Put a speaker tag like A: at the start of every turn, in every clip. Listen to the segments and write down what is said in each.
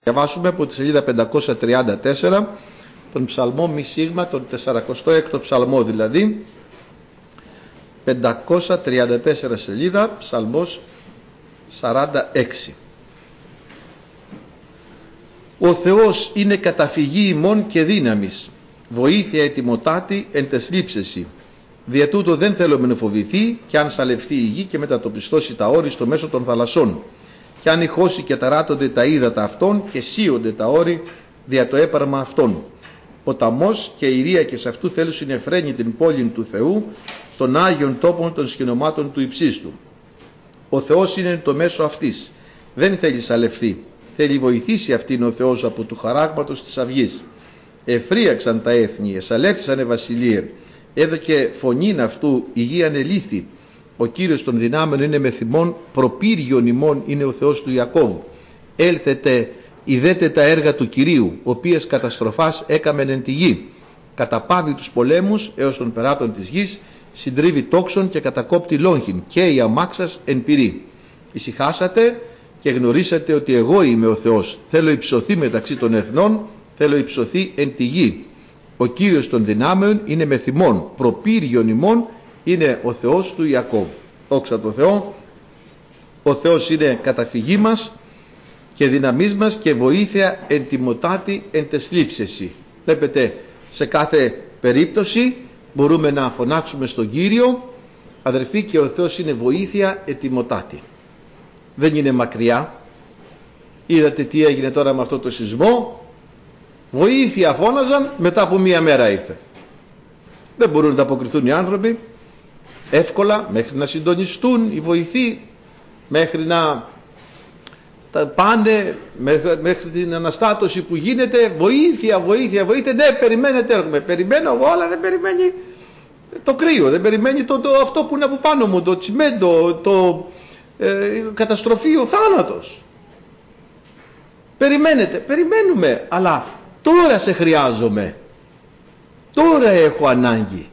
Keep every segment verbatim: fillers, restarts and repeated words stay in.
A: Διαβάσουμε από τη σελίδα πεντακόσια τριάντα τέσσερα τον ψαλμό μη σίγμα, τον σαρανταέκτο ψαλμό δηλαδή, πεντακόσια τριάντα τέσσερα σελίδα, ψαλμός σαράντα έξι. Ο Θεός είναι καταφυγή ημών και δύναμης, βοήθεια ετοιμοτάτη εν τες λήψεσι. Δια τούτο δεν θέλουμε να φοβηθεί, κι αν σαλευθεί η γη και μετατοπιστώσει τα όρη στο μέσο των θαλασσών. Κι αν ηχώσει και ταράτονται τα ύδατα αυτών και σύονται τα όρη δια το έπαρμα αυτών. Ο ταμός και η ρία και σε αυτού θέλουν συνεφραίνει την πόλη του Θεού, των Άγιων τόπων των σκηνομάτων του υψίστου. Ο Θεός είναι το μέσο αυτής. Δεν θέλει σαλευθεί. Θέλει βοηθήσει αυτήν ο Θεός από του χαράγματος της αυγής. Εφρίαξαν τα έθνη, εσαλεύθησαν οι βασιλείε. Έδωκε φωνήν αυτού η γη ανελήθη. Ο Κύριος των δυνάμεων είναι με θυμών, προπύργιον ημών είναι ο Θεός του Ιακώβ. Έλθετε, ειδέτε τα έργα του Κυρίου, οποίες καταστροφάς έκαμεν εν τη γη. Καταπάβει τους πολέμους έως των περάτων της γης, συντρίβει τόξον και κατακόπτει λόγχην, και η αμάξας εν πυρή. Ησυχάσατε και γνωρίσατε ότι εγώ είμαι ο Θεός. Θέλω υψωθεί μεταξύ των εθνών, θέλω υψωθεί εν τη γη. Ο Κύριος των δυνάμεων είναι με θυμών, προπύργιον ημών είναι ο Θεός του Ιακώβ. Δόξα τω Θεώ. Ο Θεός είναι καταφυγή μας και δύναμής μας και βοήθεια εν τιμωτάτη εν τες λήψεσι. Βλέπετε, σε κάθε περίπτωση μπορούμε να φωνάξουμε στον Κύριο, αδερφοί, και ο Θεός είναι βοήθεια εν τιμωτάτη. Δεν είναι μακριά. Είδατε τι έγινε τώρα με αυτό το σεισμό. Βοήθεια φώναζαν, μετά από μία μέρα ήρθε. Δεν μπορούν να ανταποκριθούν οι άνθρωποι εύκολα, μέχρι να συντονιστούν οι βοηθοί, μέχρι να τα πάνε, μέχρι, μέχρι την αναστάτωση που γίνεται. Βοήθεια, βοήθεια, βοήθεια. Ναι, περιμένετε, έρχομαι. Περιμένω εγώ, αλλά δεν περιμένει το κρύο, δεν περιμένει το, το, αυτό που είναι από πάνω μου, το τσιμέντο, το ε, καταστροφή, ο θάνατος. Περιμένετε, περιμένουμε, αλλά τώρα σε χρειάζομαι. Τώρα έχω ανάγκη.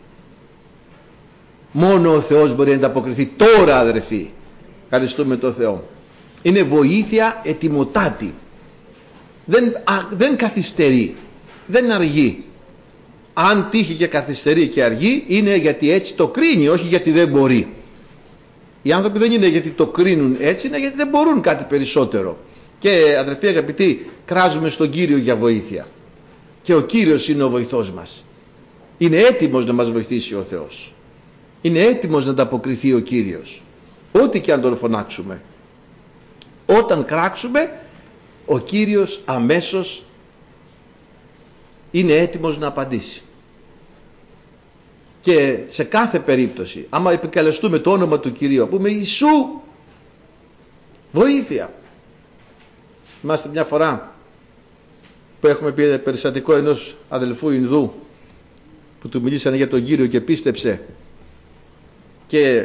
A: Μόνο ο Θεός μπορεί να ανταποκριθεί τώρα, αδερφοί. Ευχαριστούμε τον Θεό. Είναι βοήθεια ετοιμοτάτη. Δεν, α, δεν καθυστερεί. Δεν αργεί. Αν τύχει και καθυστερεί και αργεί, είναι γιατί έτσι το κρίνει, όχι γιατί δεν μπορεί. Οι άνθρωποι δεν είναι γιατί το κρίνουν έτσι, είναι γιατί δεν μπορούν κάτι περισσότερο. Και αδερφοί αγαπητοί, κράζουμε στον Κύριο για βοήθεια. Και ο Κύριος είναι ο βοηθός μας. Είναι έτοιμος να μας βοηθήσει ο Θεός. Είναι έτοιμος να ανταποκριθεί ο Κύριος. Ό,τι και αν τον φωνάξουμε. Όταν κράξουμε, ο Κύριος αμέσως είναι έτοιμος να απαντήσει. Και σε κάθε περίπτωση, άμα επικαλεστούμε το όνομα του Κυρίου, πούμε Ιησού, βοήθεια. Είμαστε μια φορά που έχουμε πει περιστατικό ενός αδελφού Ινδού που του μιλήσανε για τον Κύριο και πίστεψε και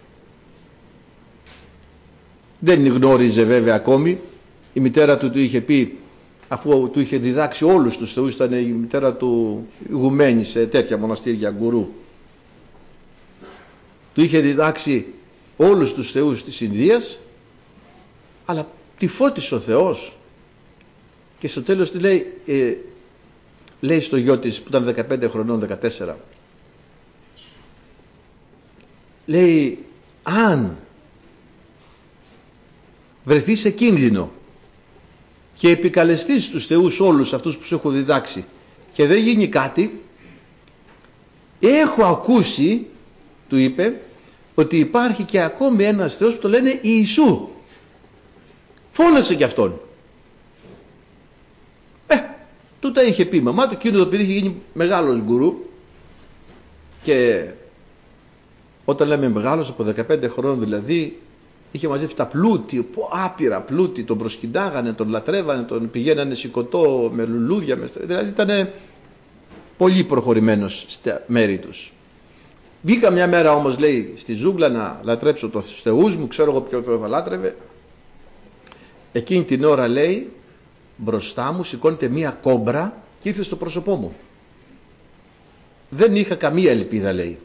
A: δεν γνώριζε βέβαια ακόμη. Η μητέρα του του είχε πει, αφού του είχε διδάξει όλους τους θεούς, ήταν η μητέρα του ηγουμένη σε τέτοια μοναστήρια, γκουρού, του είχε διδάξει όλους τους θεούς της Ινδίας, αλλά τη φώτισε ο Θεός και στο τέλος τη λέει, ε, λέει στο γιο της που ήταν δεκαπέντε χρονών, δεκατέσσερα, λέει, αν βρεθεί σε κίνδυνο και επικαλεστείς τους θεούς όλους αυτούς που σου έχω διδάξει και δεν γίνει κάτι, έχω ακούσει, του είπε, ότι υπάρχει και ακόμη ένας θεός που το λένε Ιησού. Φώναξε κι αυτόν. Ε, τούτα είχε πει η μαμά του, εκείνο το παιδί είχε γίνει μεγάλος γκουρού και όταν λέμε μεγάλος, από δεκαπέντε χρόνων δηλαδή, είχε μαζεύει τα πλούτη, άπειρα πλούτη, τον προσκυντάγανε, τον λατρεύανε, τον πηγαίνανε σηκωτό με λουλούδια, με, δηλαδή ήταν πολύ προχωρημένος στα μέρη τους. Βγήκα μια μέρα όμως, λέει, στη ζούγκλα να λατρέψω τους θεούς μου, ξέρω εγώ ποιο Θεό θα λάτρευε. Εκείνη την ώρα, λέει, μπροστά μου σηκώνεται μια κόμπρα και ήρθε στο πρόσωπό μου. Δεν είχα καμία ελπίδα, λέει.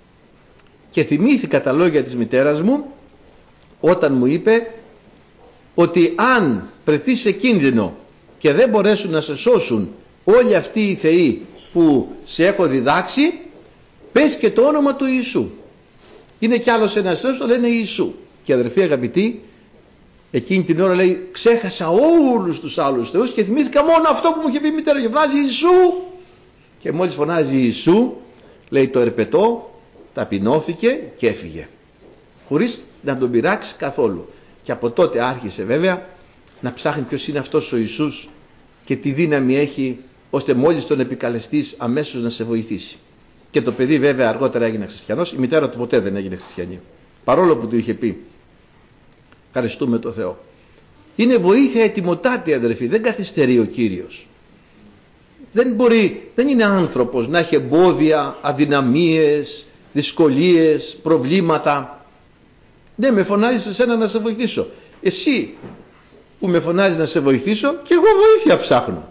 A: Και θυμήθηκα τα λόγια της μητέρας μου όταν μου είπε, ότι αν βρεθεί σε κίνδυνο και δεν μπορέσουν να σε σώσουν όλοι αυτοί οι θεοί που σε έχω διδάξει, πες και το όνομα του Ιησού. Είναι κι άλλος ένας θεός, το λένε Ιησού. Και αδερφοί αγαπητοί, εκείνη την ώρα λέει, ξέχασα όλους τους άλλους θεούς και θυμήθηκα μόνο αυτό που μου είχε πει η μητέρα, και φωνάζει Ιησού. Και μόλις φωνάζει Ιησού, λέει, το ερπετό ταπεινώθηκε και έφυγε, χωρίς να τον πειράξει καθόλου. Και από τότε άρχισε βέβαια να ψάχνει ποιος είναι αυτός ο Ιησούς και τι δύναμη έχει, ώστε μόλις τον επικαλεστείς αμέσως να σε βοηθήσει. Και το παιδί βέβαια αργότερα έγινε χριστιανός, η μητέρα του ποτέ δεν έγινε χριστιανή, παρόλο που του είχε πει ευχαριστούμε το Θεό. Είναι βοήθεια ετοιμοτάτη, αδερφοί, δεν καθυστερεί ο Κύριος. Δεν μπορεί, δεν είναι άνθρωπος να έχει εμπόδια, αδυναμίες, δυσκολίες, προβλήματα. Ναι, με φωνάζεις εσένα να σε βοηθήσω. Εσύ που με φωνάζεις να σε βοηθήσω, και εγώ βοήθεια ψάχνω.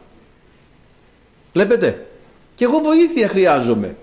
A: Βλέπετε, και εγώ βοήθεια χρειάζομαι.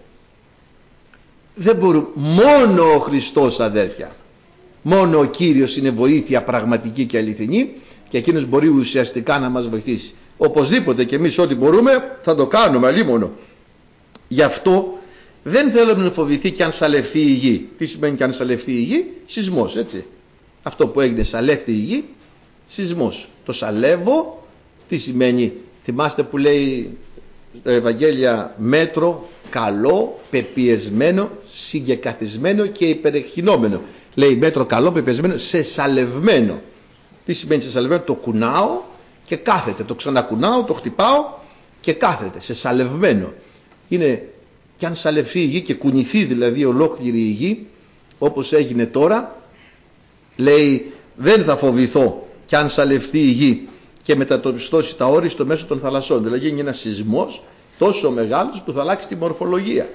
A: Δεν μπορούμε, μόνο ο Χριστός, αδέρφια, μόνο ο Κύριος είναι βοήθεια πραγματική και αληθινή, και εκείνος μπορεί ουσιαστικά να μας βοηθήσει. Οπωσδήποτε και εμείς ό,τι μπορούμε θα το κάνουμε, αλίμονο. Γι' αυτό δεν θέλουμε να φοβηθεί και αν σαλευθεί η γη. Τι σημαίνει και αν σαλευθεί η γη? Σεισμός, έτσι. Αυτό που έγινε, σαλεύθη η γη, σεισμός. Το σαλεύω, τι σημαίνει? Θυμάστε που λέει το Ευαγγέλια, μέτρο καλό, πεπιεσμένο, συγκεκαθισμένο και υπερεχεινόμενο. Λέει μέτρο καλό, πεπιεσμένο, σε σαλευμένο. Τι σημαίνει σε σαλευμένο? Το κουνάω και κάθεται, το ξανακουνάω, το χτυπάω και κάθεται, σε σαλευμένο. Είναι, και αν σαλευθεί η γη και κουνηθεί δηλαδή ολόκληρη η γη, όπως έγινε τώρα, λέει δεν θα φοβηθώ και αν σαλευθεί η γη και μετατοπιστώσει τα όρη στο μέσο των θαλασσών. Δηλαδή είναι ένας σεισμός τόσο μεγάλος που θα αλλάξει τη μορφολογία.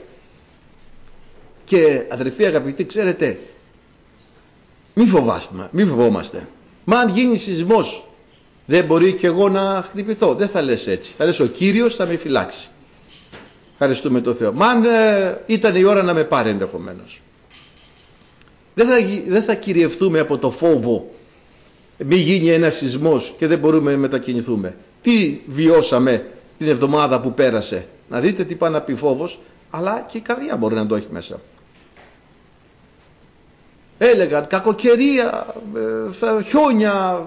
A: Και αδερφοί αγαπητοί, ξέρετε, μη φοβάστε, μη φοβόμαστε. Μα αν γίνει σεισμός, δεν μπορεί και εγώ να χτυπηθώ? Δεν θα λες έτσι. Θα λες ο Κύριος θα με φυλάξει. Ευχαριστούμε τον Θεό. Μα αν ε, ήταν η ώρα να με πάρει ενδεχομένως. Δεν θα, δεν θα κυριευτούμε από το φόβο. Μη γίνει ένα σεισμός και δεν μπορούμε να μετακινηθούμε. Τι βιώσαμε την εβδομάδα που πέρασε? Να δείτε τι πάει να πει φόβος, αλλά και η καρδιά μπορεί να το έχει μέσα. Έλεγαν κακοκαιρία, ε, θα, χιόνια.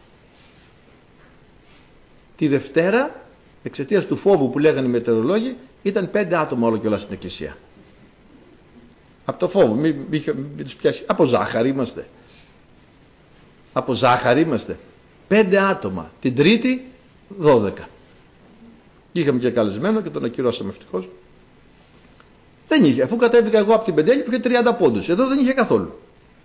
A: Τη Δευτέρα, εξαιτίας του φόβου που λέγανε οι μετεωρολόγοι, ήταν πέντε άτομα όλο και όλα στην εκκλησία. Από το φόβο, μην, μην, μην τους πιάσει. Από ζάχαρη είμαστε. Από ζάχαρη είμαστε. Πέντε άτομα. Την Τρίτη, δώδεκα. Είχαμε και καλεσμένο και τον ακυρώσαμε ευτυχώς. Δεν είχε. Αφού κατέβηκα εγώ από την Πεντέλη που είχε τριάντα πόντους. Εδώ δεν είχε καθόλου.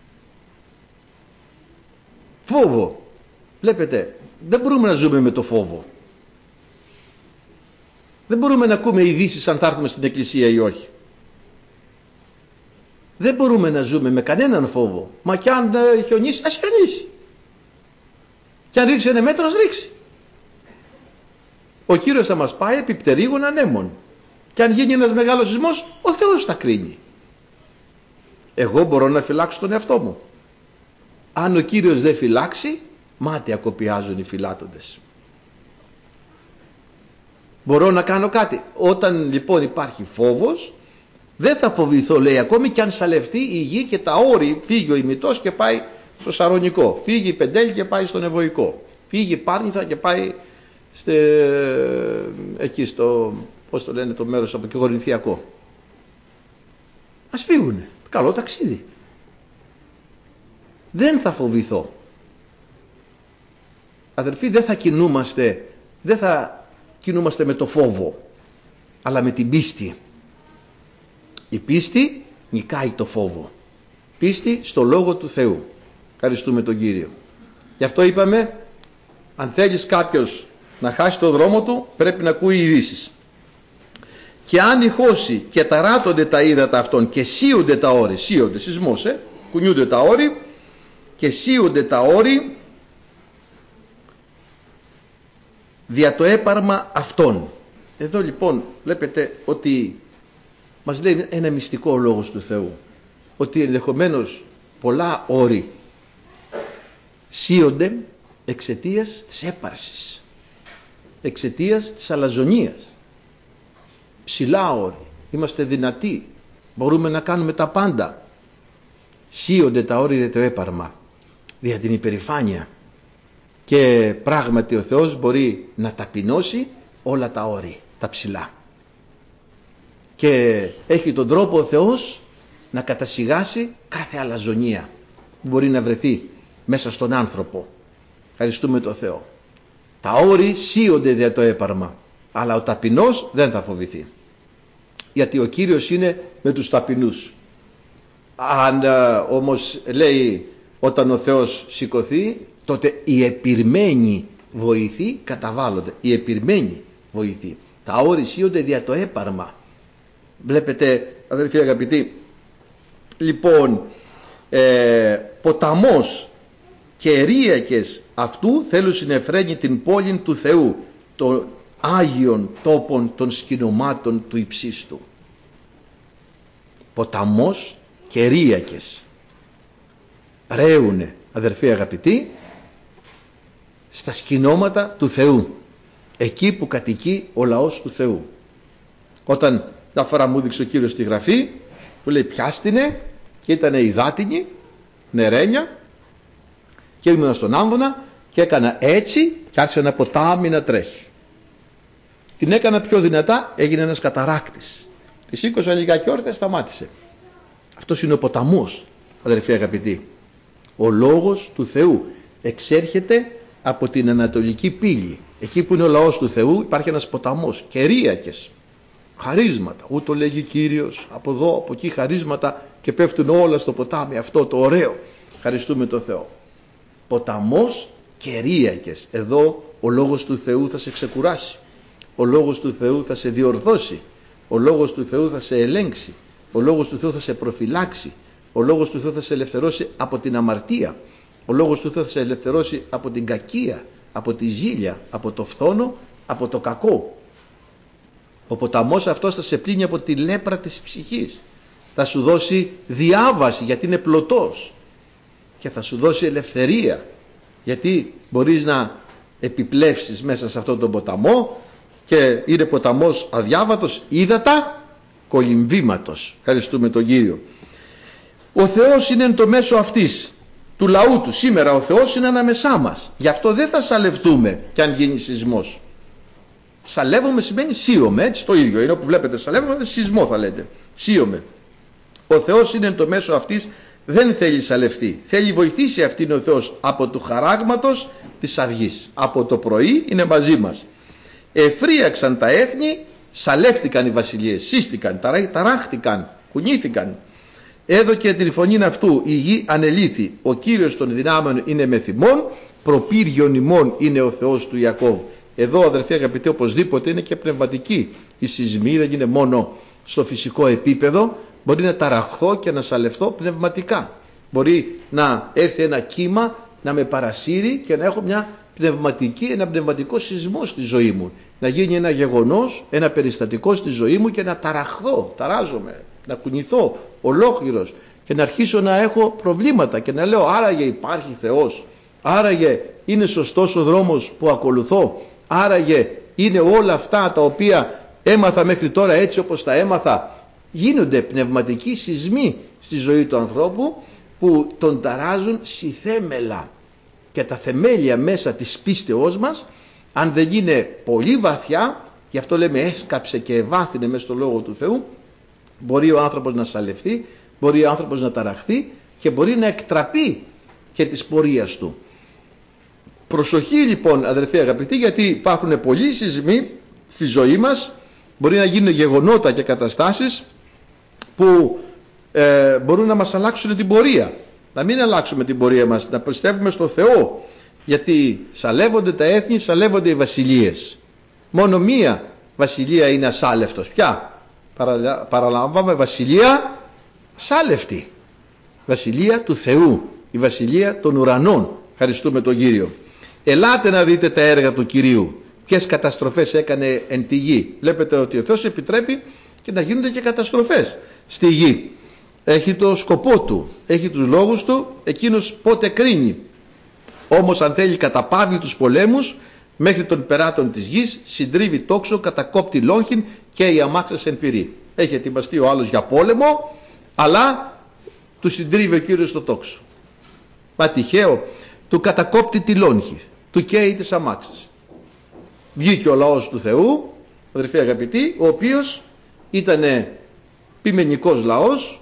A: Φόβο. Βλέπετε, δεν μπορούμε να ζούμε με το φόβο. Δεν μπορούμε να ακούμε ειδήσεις αν θα έρθουμε στην εκκλησία ή όχι. Δεν μπορούμε να ζούμε με κανέναν φόβο. Μα κι αν ε, χιονίσει, ας χιονίσει. Κι αν ρίξει ένα μέτρο, ας ρίξει. Ο Κύριος θα μας πάει επί πτερίγων ανέμων. Κι αν γίνει ένας μεγάλος σεισμός, ο Θεός θα κρίνει. Εγώ μπορώ να φυλάξω τον εαυτό μου. Αν ο Κύριος δεν φυλάξει, μάταια κοπιάζουν οι φυλάτοντες. Μπορώ να κάνω κάτι? Όταν λοιπόν υπάρχει φόβος, δεν θα φοβηθώ, λέει, ακόμη και αν σαλευτεί η γη και τα όρη, φύγει ο ημιτός και πάει στο Σαρονικό, φύγει η Πεντέλη και πάει στον Ευωικό, φύγει η Πάρνηθα και πάει στε, εκεί στο, πώς το λένε το μέρος από το Κορινθιακό. Ας φύγουνε, καλό ταξίδι. Δεν θα φοβηθώ. Αδερφοί, δεν θα κινούμαστε, δεν θα κινούμαστε με το φόβο, αλλά με την πίστη. Η πίστη νικάει το φόβο. Πίστη στο Λόγο του Θεού. Ευχαριστούμε τον Κύριο. Γι' αυτό είπαμε, αν θέλεις κάποιος να χάσει το δρόμο του, πρέπει να ακούει ειδήσεις. Και αν ηχώσει και ταράτονται τα ύδατα αυτών και σύονται τα όρη, σύονται, σεισμός, ε, κουνιούνται τα όρη και σύονται τα όρη δια το έπαρμα αυτών. Εδώ λοιπόν βλέπετε ότι μας λέει ένα μυστικό ο Λόγος του Θεού, ότι ενδεχομένως πολλά όρη σύονται εξαιτίας της έπαρσης, εξαιτίας της αλαζονίας. Ψηλά όροι, είμαστε δυνατοί, μπορούμε να κάνουμε τα πάντα. Σύονται τα όρη δε το έπαρμα, δια την υπερηφάνεια. Και πράγματι ο Θεός μπορεί να ταπεινώσει όλα τα όρη, τα ψηλά. Και έχει τον τρόπο ο Θεός να κατασιγάσει κάθε αλαζονία που μπορεί να βρεθεί μέσα στον άνθρωπο. Ευχαριστούμε τον Θεό. Τα όρη σύονται δια το έπαρμα, αλλά ο ταπεινός δεν θα φοβηθεί. Γιατί ο Κύριος είναι με τους ταπεινούς. Αν ε, όμως λέει όταν ο Θεός σηκωθεί, τότε οι επιρμένοι βοηθοί καταβάλλονται. Οι επιρμένοι βοηθοί. Τα όρη σύονται δια το έπαρμα. Βλέπετε αδελφοί αγαπητοί, λοιπόν ε, ποταμός και ερειακες αυτού θέλουν συνεφραίνει την πόλη του Θεού, των Άγιων τόπων των σκηνομάτων του υψίστου. Ποταμός και ερειακες ρέουνε αδερφοί αγαπητοί στα σκηνώματα του Θεού, εκεί που κατοικεί ο λαός του Θεού. Όταν τα φορά μου δείξε ο Κύριος στη Γραφή που λέει πιάστηνε και ήταν υδάτινη νερένια και ήμουν στον άμβονα και έκανα έτσι και άρχισε ένα ποτάμι να τρέχει. Την έκανα πιο δυνατά, έγινε ένας καταράκτης. Τη σήκωσα λιγάκι όρθια, σταμάτησε. Αυτός είναι ο ποταμός αδερφοί αγαπητοί. Ο λόγος του Θεού εξέρχεται από την Ανατολική Πύλη. Εκεί που είναι ο λαός του Θεού υπάρχει ένας ποταμός και ερειακες χαρίσματα. Ούτω λέγει Κύριος, από εδώ, από εκεί χαρίσματα και πέφτουν όλα στο ποτάμι αυτό το ωραίο. Ευχαριστούμε τον Θεό. Ποταμός και ερειακες. Εδώ ο λόγος του Θεού θα σε ξεκουράσει. Ο λόγος του Θεού θα σε διορθώσει. Ο λόγος του Θεού θα σε ελέγξει. Ο λόγος του Θεού θα σε προφυλάξει. Ο λόγος του Θεού θα σε ελευθερώσει από την αμαρτία. Ο λόγος του Θεού θα σε ελευθερώσει από την κακία, από τη ζήλια, από το φθόνο, από το κακό. Ο ποταμός αυτός θα σε πλύνει από τη λέπρα της ψυχής. Θα σου δώσει διάβαση γιατί είναι πλωτός. Και θα σου δώσει ελευθερία γιατί μπορείς να επιπλεύσεις μέσα σε αυτόν τον ποταμό και είναι ποταμός αδιάβατος ύδατα κολυμβήματος. Ευχαριστούμε τον Κύριο. Ο Θεός είναι το μέσο αυτής του λαού του. Σήμερα ο Θεός είναι ανάμεσά μας. Γι' αυτό δεν θα σαλευτούμε κι αν γίνει σεισμός. Σαλεύουμε σημαίνει σύωμε, έτσι το ίδιο είναι όπου βλέπετε σαλεύουμε, σεισμό θα λέτε. Σύωμε. Ο Θεός είναι το μέσο αυτής, δεν θέλει σαλευτεί. Θέλει βοηθήσει αυτήν ο Θεός από του χαράγματος της αυγής. Από το πρωί είναι μαζί μας. Εφρίαξαν τα έθνη, σαλεύτηκαν οι βασιλείες, σύστηκαν, ταράχτηκαν, κουνήθηκαν. Έδωκε την φωνήν αυτού, η γη ανελήθη. Ο Κύριος των δυνάμεων είναι με θυμών, προπύργιον ημών είναι ο Θεός του Ιακώβ. Εδώ αδερφοί αγαπητοί οπωσδήποτε είναι και πνευματική. Η σεισμή δεν είναι μόνο στο φυσικό επίπεδο, μπορεί να ταραχθώ και να σαλευθώ πνευματικά. Μπορεί να έρθει ένα κύμα να με παρασύρει και να έχω μια πνευματική, ένα πνευματικό σεισμό στη ζωή μου. Να γίνει ένα γεγονός, ένα περιστατικό στη ζωή μου και να ταραχθώ, ταράζομαι, να κουνηθώ ολόκληρος και να αρχίσω να έχω προβλήματα και να λέω άραγε υπάρχει Θεός, άραγε είναι σωστός ο δρόμος που ακολουθώ, άραγε είναι όλα αυτά τα οποία έμαθα μέχρι τώρα έτσι όπως τα έμαθα. Γίνονται πνευματικοί σεισμοί στη ζωή του ανθρώπου που τον ταράζουν συθέμελα και τα θεμέλια μέσα της πίστεώς μας αν δεν είναι πολύ βαθιά, γι' αυτό λέμε έσκαψε και ευάθυνε μέσα στο Λόγο του Θεού, μπορεί ο άνθρωπος να σαλευθεί, μπορεί ο άνθρωπος να ταραχθεί και μπορεί να εκτραπεί και της πορείας του. Προσοχή λοιπόν αδερφοί αγαπητοί, γιατί υπάρχουν πολλοί σεισμοί στη ζωή μας, μπορεί να γίνουν γεγονότα και καταστάσεις που ε, μπορούν να μας αλλάξουν την πορεία. Να μην αλλάξουμε την πορεία μας, να πιστεύουμε στο Θεό, γιατί σαλεύονται τα έθνη, σαλεύονται οι βασιλείες. Μόνο μία βασιλεία είναι ασάλευτος. Ποια? Παρα, παραλαμβάνουμε βασιλεία σάλευτη. Βασιλεία του Θεού, η βασιλεία των ουρανών. Ευχαριστούμε τον Κύριο. Ελάτε να δείτε τα έργα του Κυρίου. Ποιες καταστροφές έκανε εν τη γη. Βλέπετε ότι ο Θεός επιτρέπει και να γίνονται και καταστροφές στη γη. Έχει το σκοπό του, έχει τους λόγους του, εκείνος πότε κρίνει. Όμως αν θέλει καταπάβει τους πολέμους, μέχρι των περάτων της γης, συντρίβει τόξο, κατακόπτει λόγχην και η αμάξας εν πυρή. Έχει ετοιμαστεί ο άλλος για πόλεμο, αλλά του συντρίβει ο Κύριος το τόξο. Μα τυχαίο, του κατακόπτει τη λόγχη, του καίει τις αμάξες. Βγήκε ο λαός του Θεού, αδερφοί αγαπητοί, ο οποίος ήταν ποιμενικός λαός.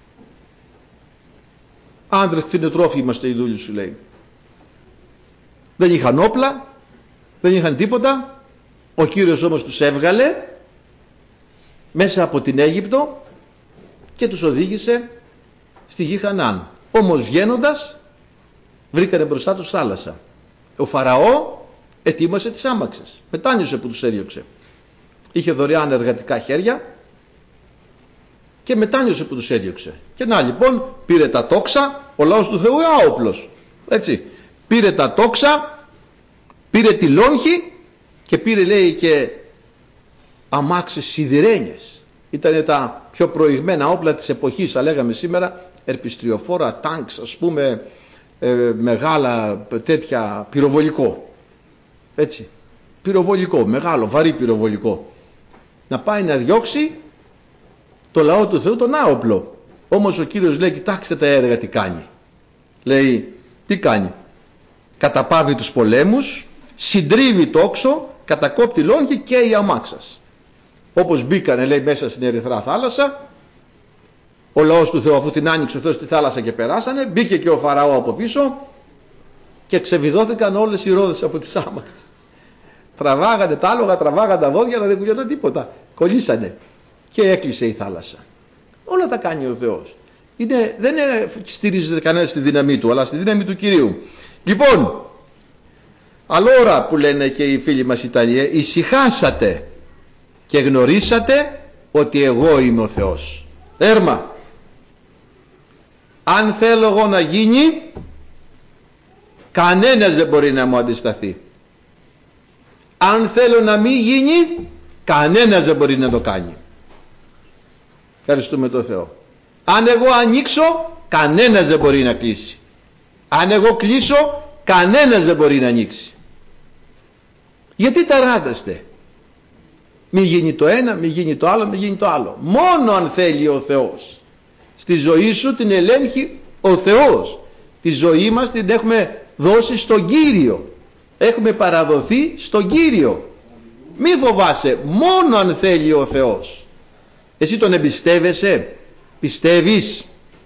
A: Άντρες κτηνοτρόφοι είμαστε οι δούλοι σου, λέει. Δεν είχαν όπλα, δεν είχαν τίποτα. Ο Κύριος όμως τους έβγαλε μέσα από την Αίγυπτο και τους οδήγησε στη γη Χαναάν. Όμως βγαίνοντας βρήκανε μπροστά τους θάλασσα. Ο Φαραώ ετοίμασε τις άμαξες. Μετάνιωσε που τους έδιωξε. Είχε δωρεάν εργατικά χέρια και μετάνιωσε που τους έδιωξε. Και να λοιπόν πήρε τα τόξα, ο λαός του Θεού άοπλος. Έτσι. Πήρε τα τόξα, πήρε τη λόγχη και πήρε, λέει, και αμάξες σιδηρένιες. Ήτανε τα πιο προηγμένα όπλα της εποχής, θα λέγαμε σήμερα, ερπιστριοφόρα, τάγκς, ας πούμε, ε, μεγάλα τέτοια, πυροβολικό. Έτσι. Πυροβολικό, μεγάλο, βαρύ πυροβολικό. Να πάει να διώξει το λαό του Θεού τον άοπλο. Όμως ο Κύριος λέει, κοιτάξτε τα έργα τι κάνει. Λέει, τι κάνει. Καταπάβει τους πολέμους, συντρίβει τόξο, κατακόπτει λόγχη και η αμάξας. Όπως μπήκανε, λέει, μέσα στην Ερυθρά θάλασσα, ο λαός του Θεού, αφού την άνοιξε ο Θεός στη θάλασσα και περάσανε, μπήκε και ο Φαραώ από πίσω και ξεβιδώθηκαν όλες οι ρόδες από τις άμαξες. Τραβάγανε τα άλογα, τραβάγανε τα βόδια, αλλά δεν κουνιόταν τίποτα. Κολλήσανε και έκλεισε η θάλασσα. Όλα τα κάνει ο Θεός. Είναι, δεν είναι, στηρίζεται κανένα στη δύναμή του, αλλά στη δύναμη του Κυρίου. Λοιπόν, αλόρα που λένε και οι φίλοι μας Ιταλία, ησυχάσατε και γνωρίσατε ότι εγώ είμαι ο Θεός. Έρμα. Αν θέλω εγώ να γίνει, κανένας δεν μπορεί να μου αντισταθεί. Αν θέλω να μην γίνει, κανένας δεν μπορεί να το κάνει. Ευχαριστούμε τον Θεό. Αν εγώ ανοίξω, κανένας δεν μπορεί να κλείσει. Αν εγώ κλείσω, κανένας δεν μπορεί να ανοίξει. Γιατί ταράδεστε? Μη γίνει το ένα, μη γίνει το άλλο, μη γίνει το άλλο. Μόνο αν θέλει ο Θεός. Στη ζωή σου την ελέγχει ο Θεός. Τη ζωή μας την έχουμε δώσει στον Κύριο. Έχουμε παραδοθεί στον Κύριο. Μη φοβάσαι, μόνο αν θέλει ο Θεός. Εσύ τον εμπιστεύεσαι, πιστεύεις,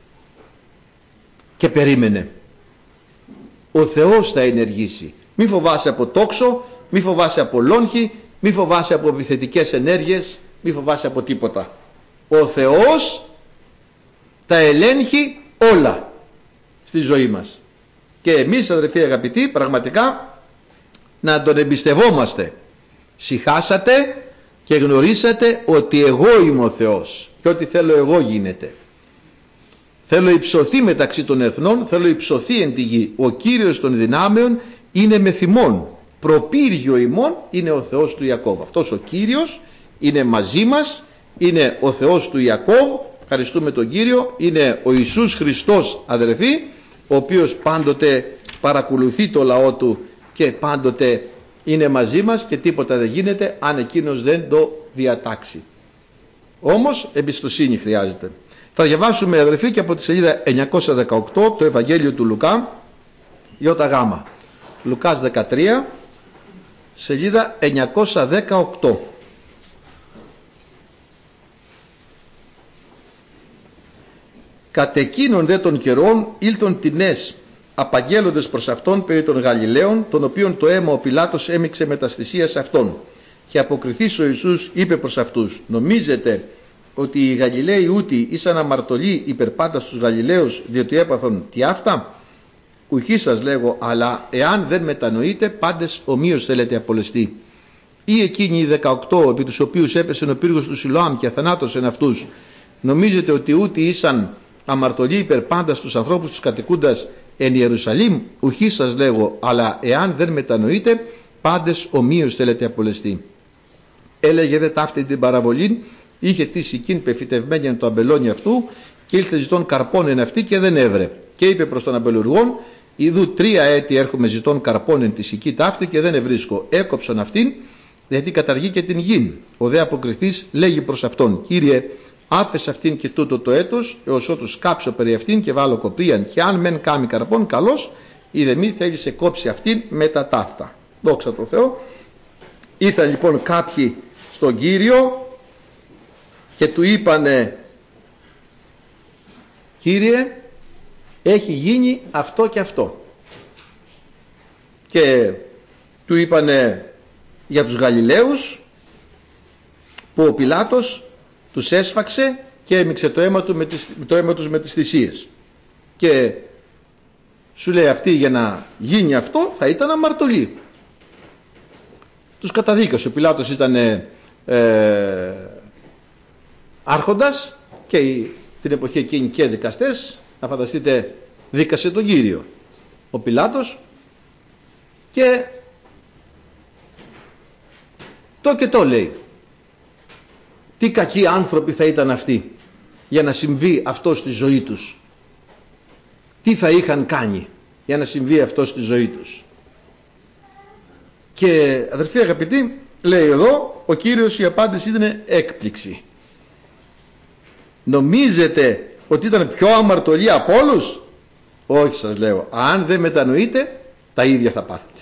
A: και περίμενε. Ο Θεός θα ενεργήσει. Μη φοβάσαι από τόξο, μη φοβάσαι από λόγχη, μη φοβάσαι από επιθετικές ενέργειες, μη φοβάσαι από τίποτα. Ο Θεός τα ελέγχει όλα στη ζωή μας. Και εμείς, αδελφοί αγαπητοί, πραγματικά να τον εμπιστευόμαστε. Συχάσατε και γνωρίσατε ότι εγώ είμαι ο Θεός και ό,τι θέλω εγώ γίνεται. Θέλω υψωθεί μεταξύ των εθνών, θέλω υψωθεί εν τη γη. Ο Κύριος των δυνάμεων είναι με θυμών. Προπύργιο ημών είναι ο Θεός του Ιακώβ. Αυτός ο Κύριος είναι μαζί μας, είναι ο Θεός του Ιακώβ. Ευχαριστούμε τον Κύριο. Είναι ο Ιησούς Χριστός, αδερφοί, ο οποίος πάντοτε παρακολουθεί το λαό του και πάντοτε είναι μαζί μας και τίποτα δεν γίνεται αν εκείνος δεν το διατάξει. Όμως εμπιστοσύνη χρειάζεται. Θα διαβάσουμε, αδερφοί, και από τη σελίδα εννιακόσια δεκαοκτώ το Ευαγγέλιο του Λουκά, ΙΓ. Λουκάς δεκατρία, σελίδα εννιακόσια δεκαοκτώ. Κατ' εκείνον δε των καιρών ήλθον τινές απαγγέλλοντες προς αυτόν περί των Γαλιλαίων, τον οποίον το αίμα ο Πιλάτος έμιξε μεταστησίας αυτών. Και αποκριθής ο Ιησούς είπε προς αυτούς, νομίζετε ότι οι Γαλιλαίοι ούτοι ήσαν αμαρτωλοί υπερπάτα στους Γαλιλαίους, διότι έπαθον τι αυτά? Ουχή σας λέγω, αλλά εάν δεν μετανοείτε, πάντες ομοίως θέλετε απολεστεί. Ή εκείνοι οι δεκαοκτώ, επί τους οποίους έπεσε ο πύργος του Σιλοάμ και αθανάτωσεν αυτούς, νομίζετε ότι ούτοι ήσαν αμαρτωλοί υπερπάντα στους ανθρώπους τους κατοικούντας εν Ιερουσαλήμ? Ουχή σας λέγω, αλλά εάν δεν μετανοείτε, πάντες ομοίως θέλετε απολεστεί. Έλεγε δε ταύτη την παραβολή, είχε τη σικήν πεφυτευμένη εν το αμπελόνι αυτού και ήλθε ζητών καρπών εν αυτή και δεν έβρε. Και είπε προς τον αμπελουργόν, Ιδού τρία έτη έρχομαι ζητών καρπών εν της οική ταύτη και δεν ευρίσκω. Έκοψον αυτήν, γιατί καταργεί και την γην. Ο δε αποκριθής λέγει προς αυτόν: Κύριε, άφες αυτήν και τούτο το έτος, έως ότου σκάψω περί αυτήν και βάλω κοπρίαν. Και αν μεν κάμει καρπών, καλώς, ή δε μη θέλησε κόψει αυτήν με τα ταύτα. Δόξα τω Θεώ. Ήρθαν λοιπόν κάποιοι στον Κύριο και του είπανε: Κύριε, έχει γίνει αυτό και αυτό. Και του είπανε για τους Γαλιλαίους που ο Πιλάτος τους έσφαξε και έμιξε το αίμα, του με τις, το αίμα τους με τις θυσίες. Και σου λέει, αυτοί για να γίνει αυτό θα ήταν αμαρτωλοί. Τους καταδίκασε. Ο Πιλάτος ήταν ε, άρχοντας και την εποχή εκείνη και δικαστές. Να φανταστείτε, δίκασε τον Κύριο ο Πιλάτος και το και το λέει. Τι κακοί άνθρωποι θα ήταν αυτοί για να συμβεί αυτό στη ζωή τους. Τι θα είχαν κάνει για να συμβεί αυτό στη ζωή τους. Και αδερφοί αγαπητοί, λέει εδώ ο Κύριος, η απάντηση είναι έκπληξη. Νομίζετε ότι ήταν πιο αμαρτωλοί από όλους? Όχι, σας λέω. Αν δεν μετανοείτε, τα ίδια θα πάθετε.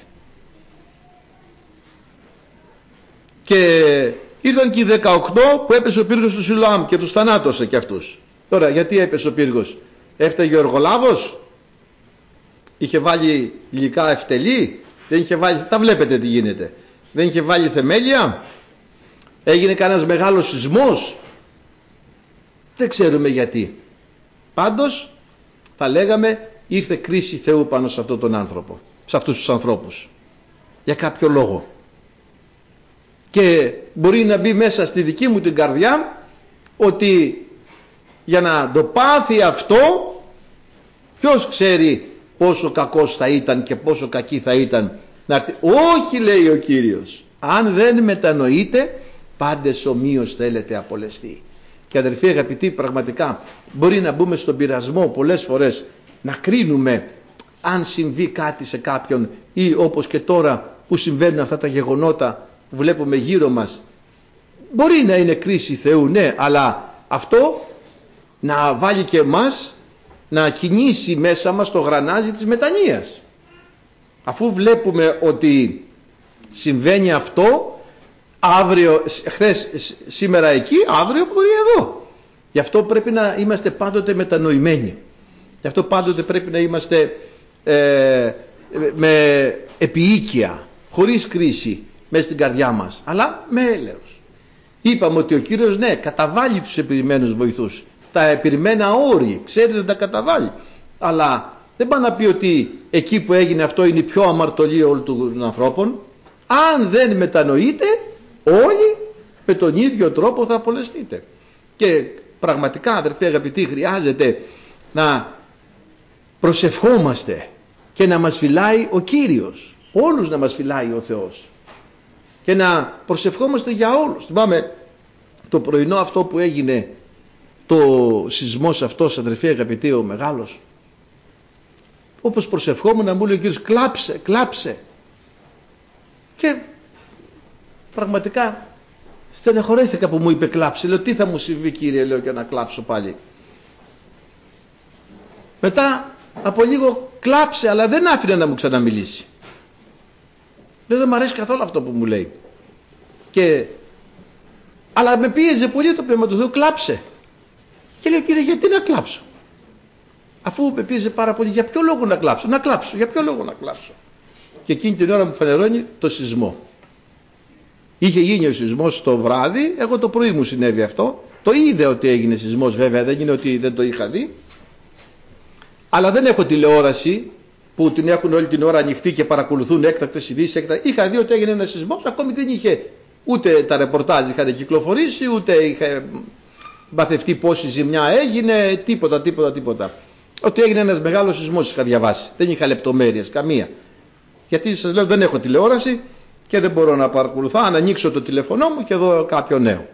A: Και ήρθαν και οι δεκαοκτώ που έπεσε ο πύργος του Σιλοάμ και τους θανάτωσε και αυτούς. Τώρα, γιατί έπεσε ο πύργος? Έφταγε ο εργολάβος? Είχε βάλει υλικά ευτελή? Δεν είχε βάλει, τα βλέπετε τι γίνεται. Δεν είχε βάλει θεμέλια? Έγινε κανένας μεγάλος σεισμός? Δεν ξέρουμε γιατί. Πάντως θα λέγαμε ήρθε κρίση Θεού πάνω σε αυτόν τον άνθρωπο, σε αυτούς τους ανθρώπους, για κάποιο λόγο. Και μπορεί να μπει μέσα στη δική μου την καρδιά ότι για να το πάθει αυτό, ποιος ξέρει πόσο κακός θα ήταν και πόσο κακή θα ήταν να έρθει. Όχι, λέει ο Κύριος, αν δεν μετανοείτε, πάντες ομοίως θέλετε απολεστεί. Και αδερφοί αγαπητοί, πραγματικά μπορεί να μπούμε στον πειρασμό πολλές φορές να κρίνουμε αν συμβεί κάτι σε κάποιον, ή όπως και τώρα που συμβαίνουν αυτά τα γεγονότα που βλέπουμε γύρω μας. Μπορεί να είναι κρίση Θεού, ναι, αλλά αυτό να βάλει και εμάς να κινήσει μέσα μας το γρανάζι της μετανοίας. Αφού βλέπουμε ότι συμβαίνει αυτό, αύριο, χθες, σήμερα εκεί, αύριο μπορεί εδώ. Γι' αυτό πρέπει να είμαστε πάντοτε μετανοημένοι. Γι' αυτό πάντοτε πρέπει να είμαστε ε, με επιοίκεια, χωρίς κρίση μέσα στην καρδιά μας, αλλά με έλεος. Είπαμε ότι ο Κύριος, ναι, καταβάλει τους επιρρημμένους βοηθούς. Τα επιρρημμένα όρια, ξέρει να τα καταβάλει. Αλλά δεν πάει να πει ότι εκεί που έγινε αυτό είναι η πιο αμαρτωλή όλων των ανθρώπων. Αν δεν μετανοείτε, όλοι με τον ίδιο τρόπο θα απολεστείτε. Και πραγματικά, αδερφοί αγαπητοί, χρειάζεται να προσευχόμαστε και να μας φυλάει ο Κύριος. Όλους να μας φυλάει ο Θεός. Και να προσευχόμαστε για όλους. Θυμάμαι το πρωινό αυτό που έγινε, το σεισμός αυτός, αδερφοί αγαπητοί, ο μεγάλος. Όπως προσευχόμουν, να μου λέει ο Κύριος, κλάψε, κλάψε. Και πραγματικά στενεχωρέθηκα που μου είπε κλάψε. Λέω, τι θα μου συμβεί, Κύριε, λέω, και να κλάψω πάλι. Μετά από λίγο κλάψε, αλλά δεν άφηνε να μου ξαναμιλήσει. Λέω, δεν μου αρέσει καθόλου αυτό που μου λέει. Και... αλλά με πίεζε πολύ το Πνεύμα του Θεού, κλάψε. Και λέω, Κύριε, γιατί να κλάψω? Αφού με πίεζε πάρα πολύ, για ποιο λόγο να κλάψω? Να κλάψω, για ποιο λόγο να κλάψω? Και εκείνη την ώρα μου φανερώνει το σεισμό. Είχε γίνει ο σεισμός το βράδυ, εγώ το πρωί μου συνέβη αυτό. Το είδε ότι έγινε σεισμός, βέβαια, δεν είναι ότι δεν το είχα δει. Αλλά δεν έχω τηλεόραση που την έχουν όλη την ώρα ανοιχτή και παρακολουθούν έκτακτες ειδήσεις. Έκτακτες. Είχα δει ότι έγινε ένα σεισμός, ακόμη δεν είχε ούτε τα ρεπορτάζ είχαν κυκλοφορήσει, ούτε είχε μπαθευτεί πόση ζημιά έγινε, τίποτα, τίποτα, τίποτα. Ότι έγινε ένας μεγάλος σεισμός είχα διαβάσει. Δεν είχα λεπτομέρειες, καμία. Γιατί σας λέω δεν έχω τηλεόραση και δεν μπορώ να παρακολουθώ. Αν ανοίξω το τηλέφωνό μου και δω κάποιο νέο.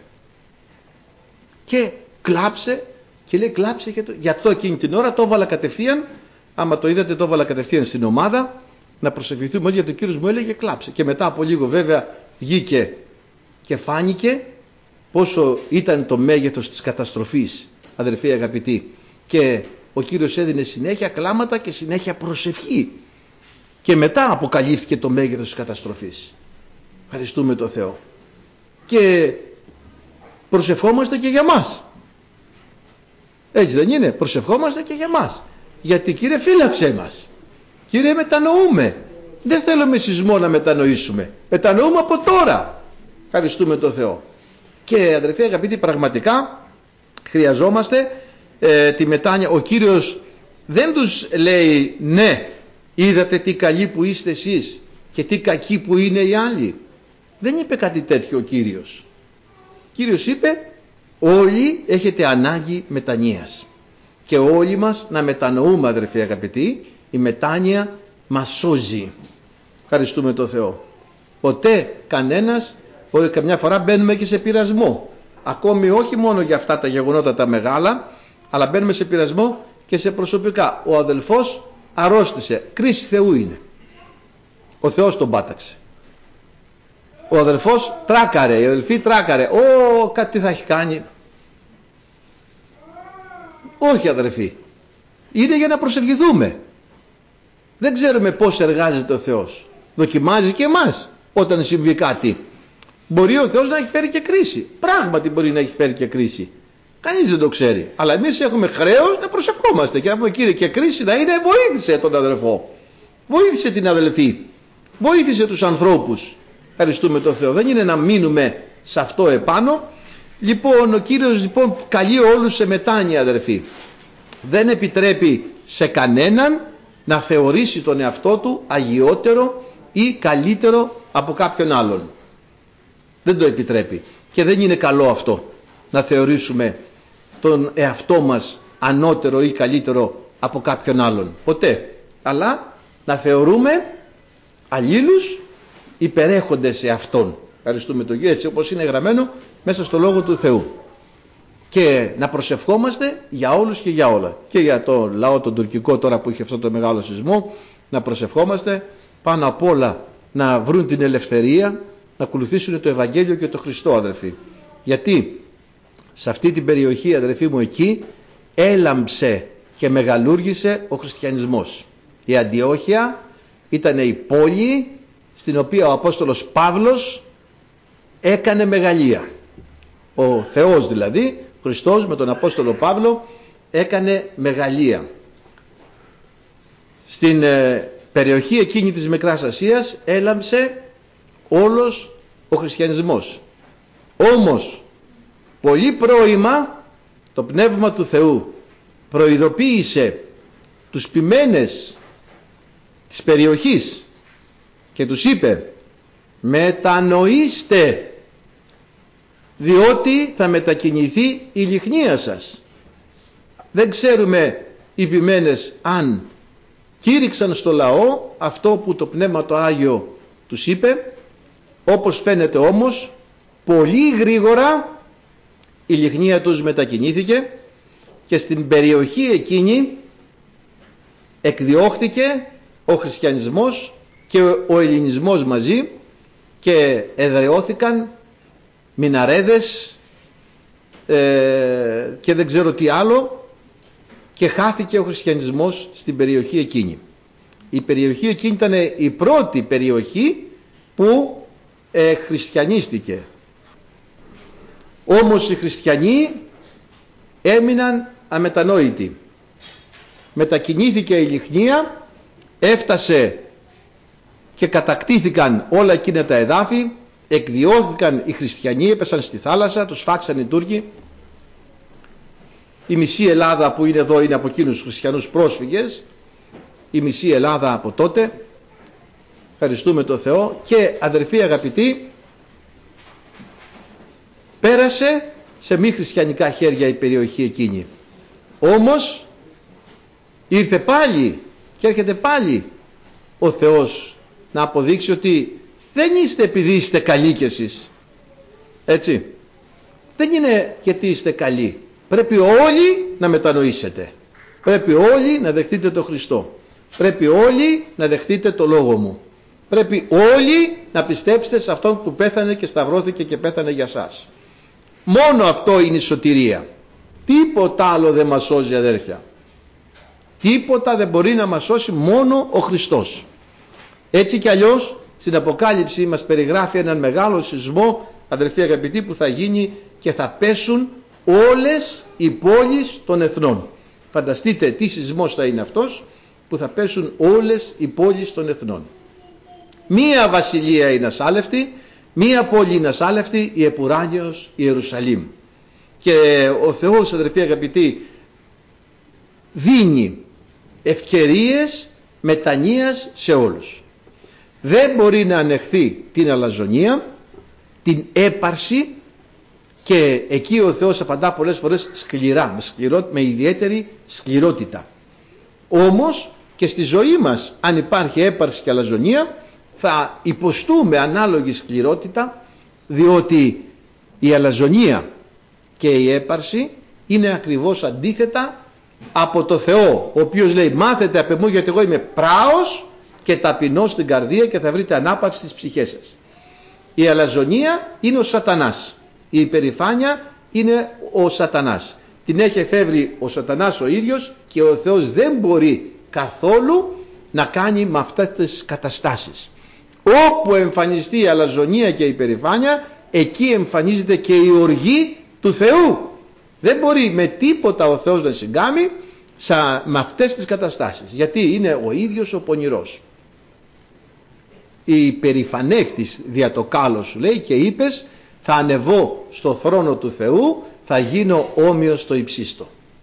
A: Και κλάψε και λέει κλάψε και το... γι' αυτό εκείνη την ώρα το έβαλα κατευθείαν Άμα το είδατε, το έβαλα κατευθείαν στην ομάδα να προσευχηθούμε όλοι, γιατί ο Κύριος μου έλεγε κλάψε. Και μετά από λίγο βέβαια βγήκε και φάνηκε πόσο ήταν το μέγεθος της καταστροφής, αδερφοί αγαπητοί. Και ο Κύριος έδινε συνέχεια κλάματα και συνέχεια προσευχή. Και μετά αποκαλύφθηκε το μέγεθος της καταστροφής. Ευχαριστούμε τον Θεό. Και προσευχόμαστε και για μας. Έτσι δεν είναι? Προσευχόμαστε και για μας. Γιατί Κύριε φύλαξέ μας. Κύριε μετανοούμε. Δεν θέλουμε σεισμό να μετανοήσουμε. Μετανοούμε από τώρα. Ευχαριστούμε τον Θεό. Και αδερφοί αγαπητοί, πραγματικά χρειαζόμαστε ε, τη μετάνοια. Ο Κύριος δεν τους λέει ναι, είδατε τι καλοί που είστε εσείς και τι κακοί που είναι οι άλλοι. Δεν είπε κάτι τέτοιο ο Κύριος. Ο Κύριος είπε όλοι έχετε ανάγκη μετανοίας. Και όλοι μας να μετανοούμε, αδερφοί αγαπητοί. Η μετάνοια μας σώζει. Ευχαριστούμε τον Θεό. Ποτέ κανένας, μπορεί καμιά φορά μπαίνουμε και σε πειρασμό. Ακόμη όχι μόνο για αυτά τα γεγονότα τα μεγάλα, αλλά μπαίνουμε σε πειρασμό και σε προσωπικά. Ο αδελφός αρρώστησε. Κρίση Θεού είναι. Ο Θεός τον πάταξε. Ο αδελφός τράκαρε, η αδελφή τράκαρε. Ω, κάτι θα έχει κάνει. Όχι αδελφοί. Είναι για να προσευχηθούμε. Δεν ξέρουμε πώς εργάζεται ο Θεός. Δοκιμάζει και εμάς όταν συμβεί κάτι. Μπορεί ο Θεός να έχει φέρει και κρίση. Πράγματι μπορεί να έχει φέρει και κρίση. Κανείς δεν το ξέρει. Αλλά εμείς έχουμε χρέος να προσευχόμαστε και να πούμε Κύριε, και κρίση να είναι, βοήθησε τον αδελφό. Βοήθησε την αδελφή. Βοήθησε τους ανθρώπους. Ευχαριστούμε τον Θεό. Δεν είναι να μείνουμε σε αυτό επάνω. Λοιπόν, ο Κύριος λοιπόν καλεί όλους σε μετάνοια, αδελφοί. Δεν επιτρέπει σε κανέναν να θεωρήσει τον εαυτό του αγιότερο ή καλύτερο από κάποιον άλλον. Δεν το επιτρέπει. Και δεν είναι καλό αυτό, να θεωρήσουμε τον εαυτό μας ανώτερο ή καλύτερο από κάποιον άλλον. Ποτέ. Αλλά να θεωρούμε αλλήλους υπερέχοντες σε Αυτόν. Ευχαριστούμε τον Κύριο, έτσι όπως είναι γραμμένο μέσα στο Λόγο του Θεού. Και να προσευχόμαστε για όλους και για όλα. Και για το λαό τον τουρκικό τώρα που είχε αυτό το μεγάλο σεισμό, να προσευχόμαστε πάνω απ' όλα να βρουν την ελευθερία, να ακολουθήσουν το Ευαγγέλιο και το Χριστό, αδελφοί. Γιατί σε αυτή την περιοχή, αδελφοί μου, εκεί έλαμψε και μεγαλούργησε ο χριστιανισμός. Η Αντιόχεια ήταν η πόλη στην οποία ο Απόστολος Παύλος έκανε μεγαλεία. Ο Θεός δηλαδή, Χριστός με τον Απόστολο Παύλο έκανε μεγαλεία. Στην ε, περιοχή εκείνη της Μικράς Ασίας έλαμψε όλος ο χριστιανισμός. Όμως πολύ πρώιμα το Πνεύμα του Θεού προειδοποίησε τους ποιμένες της περιοχής και τους είπε μετανοήστε, διότι θα μετακινηθεί η λιχνία σας. Δεν ξέρουμε οι ποιμένες αν κήρυξαν στο λαό αυτό που το Πνεύμα το Άγιο τους είπε. Όπως φαίνεται όμως, πολύ γρήγορα η λιχνία τους μετακινήθηκε και στην περιοχή εκείνη εκδιώχθηκε ο χριστιανισμός και ο ελληνισμός μαζί και εδραιώθηκαν μιναρέδες ε, και δεν ξέρω τι άλλο, και χάθηκε ο χριστιανισμός στην περιοχή εκείνη. Η περιοχή εκείνη ήταν η πρώτη περιοχή που ε, χριστιανίστηκε. Όμως οι χριστιανοί έμειναν αμετανόητοι. Μετακινήθηκε η λιχνία, έφτασε και κατακτήθηκαν όλα εκείνα τα εδάφη, εκδιώθηκαν οι χριστιανοί, έπεσαν στη θάλασσα, τους φάξαν οι Τούρκοι. Η μισή Ελλάδα που είναι εδώ είναι από εκείνους τους χριστιανούς πρόσφυγες, η μισή Ελλάδα από τότε. Ευχαριστούμε τον Θεό. Και αδερφοί αγαπητοί, πέρασε σε μη χριστιανικά χέρια η περιοχή εκείνη. Όμως ήρθε πάλι και έρχεται πάλι ο Θεός να αποδείξει ότι δεν είστε επειδή είστε καλοί κι εσείς. Έτσι. Δεν είναι γιατί είστε καλοί. Πρέπει όλοι να μετανοήσετε. Πρέπει όλοι να δεχτείτε το Χριστό. Πρέπει όλοι να δεχτείτε το Λόγο μου. Πρέπει όλοι να πιστέψετε σε Αυτόν που πέθανε και σταυρώθηκε και πέθανε για σας. Μόνο αυτό είναι η σωτηρία. Τίποτα άλλο δεν μας σώζει, αδέρφια. Τίποτα δεν μπορεί να μας σώσει, μόνο ο Χριστός. Έτσι κι αλλιώς στην Αποκάλυψη μας περιγράφει έναν μεγάλο σεισμό, αδερφοί αγαπητοί, που θα γίνει και θα πέσουν όλες οι πόλεις των εθνών. Φανταστείτε τι σεισμός θα είναι αυτός, που θα πέσουν όλες οι πόλεις των εθνών. Μία βασιλεία είναι ασάλευτη, μία πόλη είναι ασάλευτη, η επουράνιος Ιερουσαλήμ. Και ο Θεός, αδερφοί αγαπητοί, δίνει ευκαιρίες μετανοίας σε όλους. Δεν μπορεί να ανεχθεί την αλαζονία, την έπαρση, και εκεί ο Θεός απαντά πολλές φορές σκληρά, με, σκληρό, με ιδιαίτερη σκληρότητα. Όμως και στη ζωή μας, αν υπάρχει έπαρση και αλαζονία, θα υποστούμε ανάλογη σκληρότητα, διότι η αλαζονία και η έπαρση είναι ακριβώς αντίθετα από το Θεό, ο οποίος λέει μάθετε απ' εμού γιατί εγώ είμαι πράος και ταπεινός στην καρδία και θα βρείτε ανάπαυση στις ψυχές σας. Η αλαζονία είναι ο σατανάς, η υπερηφάνεια είναι ο σατανάς. Την έχει εφεύρει ο σατανάς ο ίδιος και ο Θεός δεν μπορεί καθόλου να κάνει με αυτές τις καταστάσεις. Όπου εμφανιστεί η αλαζονία και η υπερηφάνεια, εκεί εμφανίζεται και η οργή του Θεού. Δεν μπορεί με τίποτα ο Θεός να συγκάμει με αυτές τις καταστάσεις, γιατί είναι ο ίδιος ο πονηρός. Η περηφανεύτης δια το κάλο σου, λέει, και είπες θα ανεβώ στο θρόνο του Θεού, θα γίνω όμοιος στο υψίστο.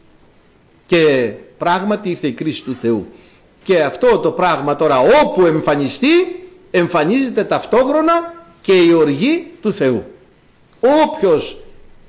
A: Και πράγματι ήρθε η κρίση του Θεού. Και αυτό το πράγμα τώρα όπου εμφανιστεί, εμφανίζεται ταυτόχρονα και η οργή του Θεού. Όποιος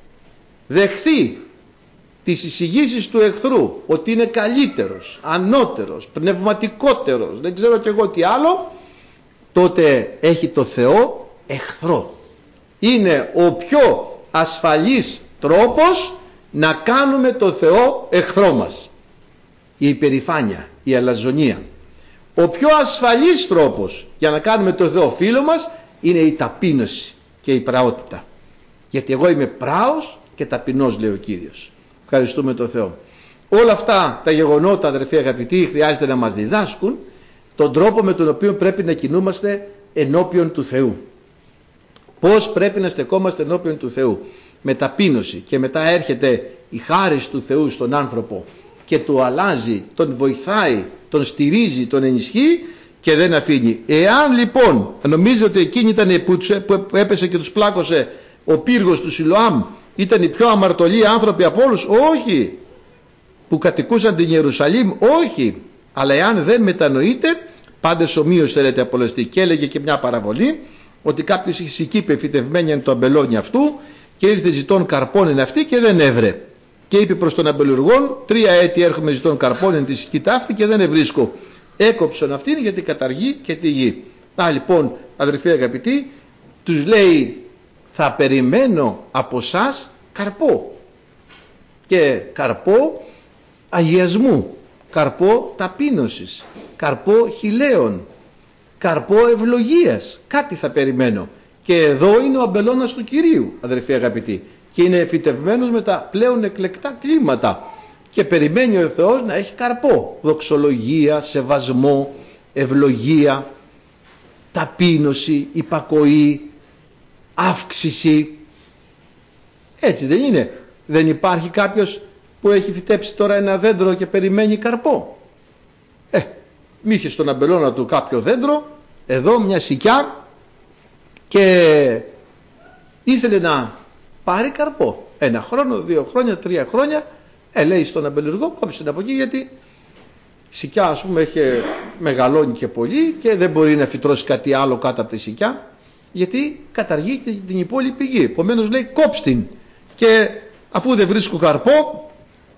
A: δεχθεί τις εισηγήσεις του εχθρού ότι είναι καλύτερος, ανώτερος, πνευματικότερος, δεν ξέρω κι εγώ τι άλλο, τότε έχει το Θεό εχθρό. Είναι ο πιο ασφαλής τρόπος να κάνουμε το Θεό εχθρό μας. Η υπερηφάνεια, η αλαζονία. Ο πιο ασφαλής τρόπος για να κάνουμε το Θεό φίλο μας είναι η ταπείνωση και η πραότητα. Γιατί εγώ είμαι πράος και ταπεινός, λέει ο Κύριος. Ευχαριστούμε τον Θεό. Όλα αυτά τα γεγονότα, αδερφοί αγαπητοί, χρειάζεται να μας διδάσκουν τον τρόπο με τον οποίο πρέπει να κινούμαστε ενώπιον του Θεού. Πώς πρέπει να στεκόμαστε ενώπιον του Θεού. Με ταπείνωση, και μετά έρχεται η χάρις του Θεού στον άνθρωπο και του αλλάζει, τον βοηθάει, τον στηρίζει, τον ενισχύει και δεν αφήνει. Εάν λοιπόν νομίζετε ότι εκείνη ήταν που έπεσε και τους πλάκωσε ο πύργος του Σιλοάμ, ήταν οι πιο αμαρτωλοί άνθρωποι από όλους, όχι. Που κατοικούσαν την Ιερουσαλήμ, όχι. Αλλά εάν δεν μετανοείτε, πάντες ομοίως θέλετε απολεστεί. Και έλεγε και μια παραβολή ότι κάποιος είχε σικήπε φυτευμένη εν το αμπελόνι αυτού και ήρθε ζητών καρπών εν αυτή και δεν έβρε. Και είπε προς τον αμπελουργόν, τρία έτη έρχομαι ζητών καρπών εν τη σικήτα αυτή και δεν ευρίσκω. Έκοψον αυτήν γιατί καταργεί και τη γη. Α, λοιπόν, αδερφοί αγαπητοί, τους λέει θα περιμένω από σας καρπό. Και καρπό αγιασμού, καρπό ταπείνωσης, καρπό χιλαίων, καρπό ευλογίας. Κάτι θα περιμένω. Και εδώ είναι ο αμπελώνας του Κυρίου, αδερφοί αγαπητοί, και είναι φυτευμένος με τα πλέον εκλεκτά κλίματα και περιμένει ο Θεός να έχει καρπό, δοξολογία, σεβασμό, ευλογία, ταπείνωση, υπακοή, αύξηση. Έτσι δεν είναι? Δεν υπάρχει κάποιος που έχει φυτέψει τώρα ένα δέντρο και περιμένει καρπό? Ε, μη είχε στον αμπελώνα του κάποιο δέντρο, εδώ μια σικιά, και ήθελε να πάρει καρπό. Ένα χρόνο, δύο χρόνια, τρία χρόνια. Ε, λέει στον αμπελουργό, κόψε την από εκεί, γιατί η σικιά, ας πούμε, έχει μεγαλώνει και πολύ και δεν μπορεί να φυτρώσει κάτι άλλο κάτω από τη σικιά, γιατί καταργεί την υπόλοιπη γη. Επομένως λέει κόψ' την, και αφού δεν βρίσκω καρπό,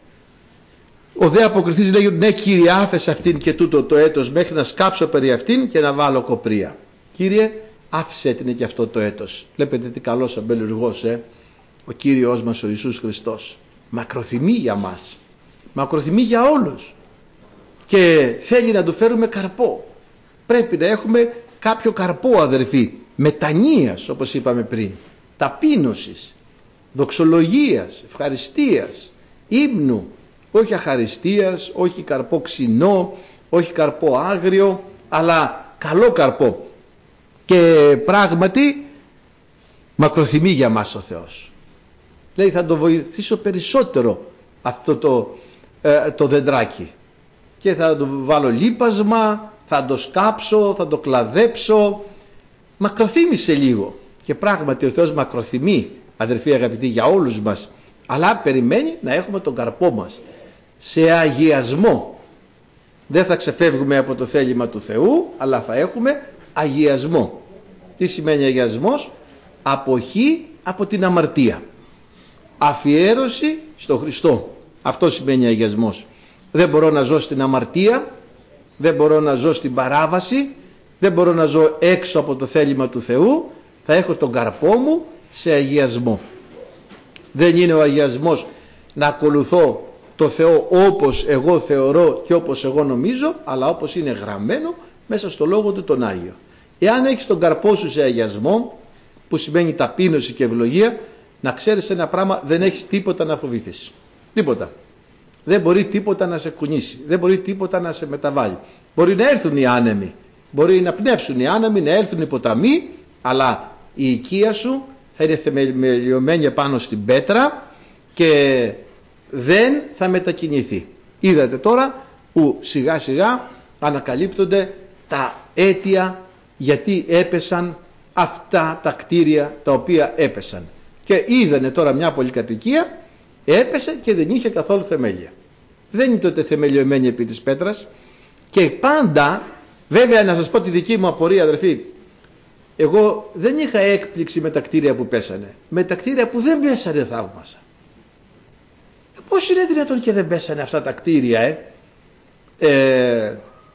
A: ο δε αποκριθής λέει, ναι Κύριε, άφεσε αυτήν και τούτο το έτος μέχρι να σκάψω περί αυτήν και να βάλω κοπρία. Κύριε, άφησε την και αυτό το έτος. Βλέπετε τι καλός αμπελουργός, ε? Ο Κύριος μας ο Ιησούς Χριστός. Μακροθυμεί για μας. Μακροθυμεί για όλους. Και θέλει να του φέρουμε καρπό. Πρέπει να έχουμε κάποιο καρπό, αδερφοί, μετανοίας, όπως είπαμε πριν, ταπείνωσης, δοξολογίας, ευχαριστίας, ύμνου, όχι αχαριστίας, όχι καρπό ξινό, όχι καρπό άγριο, αλλά καλό καρπό. Και πράγματι μακροθυμεί για μας ο Θεός. Λέει, θα το βοηθήσω περισσότερο αυτό το, ε, το δεντράκι και θα το βάλω λίπασμα, θα το σκάψω, θα το κλαδέψω. Μακροθύμησε λίγο. Και πράγματι ο Θεός μακροθυμεί, αδερφοί αγαπητοί, για όλους μας, αλλά περιμένει να έχουμε τον καρπό μας σε αγιασμό. Δεν θα ξεφεύγουμε από το θέλημα του Θεού, αλλά θα έχουμε αγιασμό. Τι σημαίνει αγιασμός? Αποχή από την αμαρτία, αφιέρωση στο Χριστό. Αυτό σημαίνει αγιασμός. Δεν μπορώ να ζω στην αμαρτία, δεν μπορώ να ζω στην παράβαση, δεν μπορώ να ζω έξω από το θέλημα του Θεού. Θα έχω τον καρπό μου σε αγιασμό. Δεν είναι ο αγιασμός να ακολουθώ το Θεό όπως εγώ θεωρώ και όπως εγώ νομίζω, αλλά όπως είναι γραμμένο μέσα στο λόγο του τον Άγιο. Εάν έχεις τον καρπό σου σε αγιασμό, που σημαίνει ταπείνωση και ευλογία, να ξέρεις ένα πράγμα, δεν έχεις τίποτα να φοβηθείς. Τίποτα. Δεν μπορεί τίποτα να σε κουνήσει. Δεν μπορεί τίποτα να σε μεταβάλει. Μπορεί να έρθουν οι άνεμοι. Μπορεί να πνεύσουν οι άνεμοι, να έρθουν οι ποταμοί, αλλά η οικία σου θα είναι θεμελιωμένη πάνω στην πέτρα και δεν θα μετακινηθεί. Είδατε τώρα που σιγά σιγά ανακαλύπτονται τα αίτια γιατί έπεσαν αυτά τα κτίρια τα οποία έπεσαν. Και είδανε τώρα μια πολυκατοικία, έπεσε και δεν είχε καθόλου θεμέλια. Δεν είναι τότε θεμελιωμένη επί της πέτρας. Και πάντα, βέβαια να σας πω τη δική μου απορία, αδερφοί, εγώ δεν είχα έκπληξη με τα κτίρια που πέσανε. Με τα κτίρια που δεν πέσανε θαύμασα. Πώς είναι δυνατόν και δεν πέσανε αυτά τα κτίρια, ε? Ε,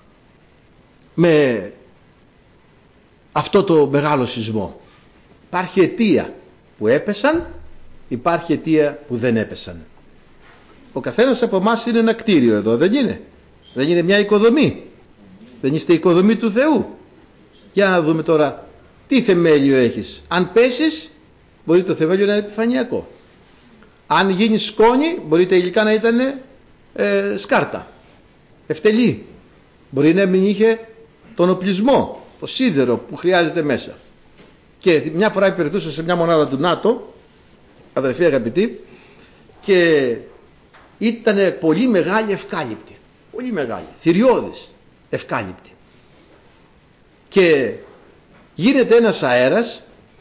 A: με αυτό το μεγάλο σεισμό? Υπάρχει αιτία που έπεσαν, υπάρχει αιτία που δεν έπεσαν. Ο καθένας από εμάς είναι ένα κτίριο εδώ, δεν είναι? Δεν είναι μια οικοδομή? Δεν είστε οικοδομή του Θεού? Για να δούμε τώρα τι θεμέλιο έχεις. Αν πέσεις, μπορεί το θεμέλιο να είναι επιφανειακό. Αν γίνει σκόνη, μπορεί τα υλικά να ήταν ε, σκάρτα, ευτελή. Μπορεί να μην είχε τον οπλισμό, το σίδερο που χρειάζεται μέσα. Και μια φορά υπηρετούσα σε μια μονάδα του ΝΑΤΟ, αδερφοί αγαπητοί, και ήταν πολύ μεγάλη ευκάλυπτη. Πολύ μεγάλη, θηριώδης ευκάλυπτη. Και γίνεται ένας αέρας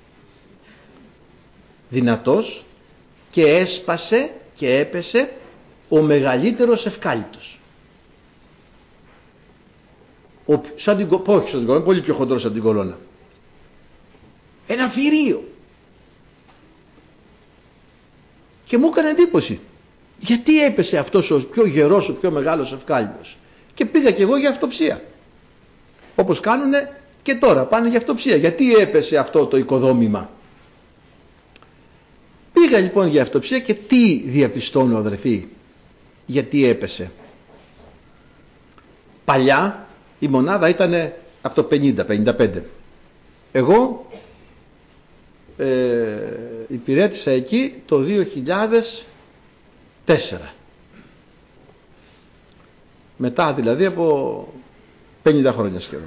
A: δυνατός και έσπασε και έπεσε ο μεγαλύτερος ευκάλυπτος. Ο, σαν την, όχι σαν την κολόνα, πολύ πιο χοντρός από την κολόνα. Ένα θηρίο. Και μου έκανε εντύπωση. Γιατί έπεσε αυτός ο πιο γερός, ο πιο μεγάλος ευκάλυπτος? Και πήγα κι εγώ για αυτοψία. Όπως κάνουνε και τώρα, πάνε για αυτοψία. Γιατί έπεσε αυτό το οικοδόμημα? Πήγα λοιπόν για αυτοψία και τι διαπιστώνω, αδερφοί? Γιατί έπεσε? Παλιά η μονάδα ήταν από το πενήντα πενήντα πέντε. Εγώ ε, υπηρέτησα εκεί το δύο χιλιάδες τέσσερα. Μετά δηλαδή από πενήντα χρόνια σχεδόν.